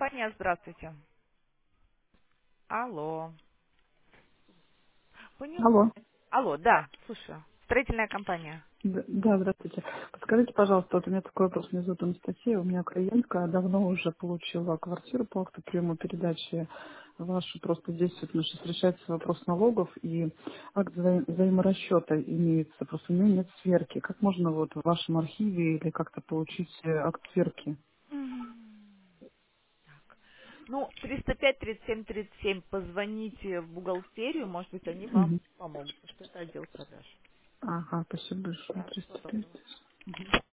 Понятно, здравствуйте. Алло. Понял? Алло. Алло, да, слушаю. Строительная компания. Да, здравствуйте. Подскажите, пожалуйста, вот у меня такой вопрос. Меня зовут Анастасия. У меня клиентка давно уже получила квартиру по акту приема передачи вашу. Просто здесь вот у сейчас решается вопрос налогов и акт взаиморасчета имеется. Просто у меня нет сверки. Как можно вот в вашем архиве или как-то получить акт сверки? Ну, 305 37 37, позвоните в бухгалтерию, может быть, они вам Мгм. помогут, потому что это отдел продаж. Ага, спасибо большое. Да, всего 305. доброго.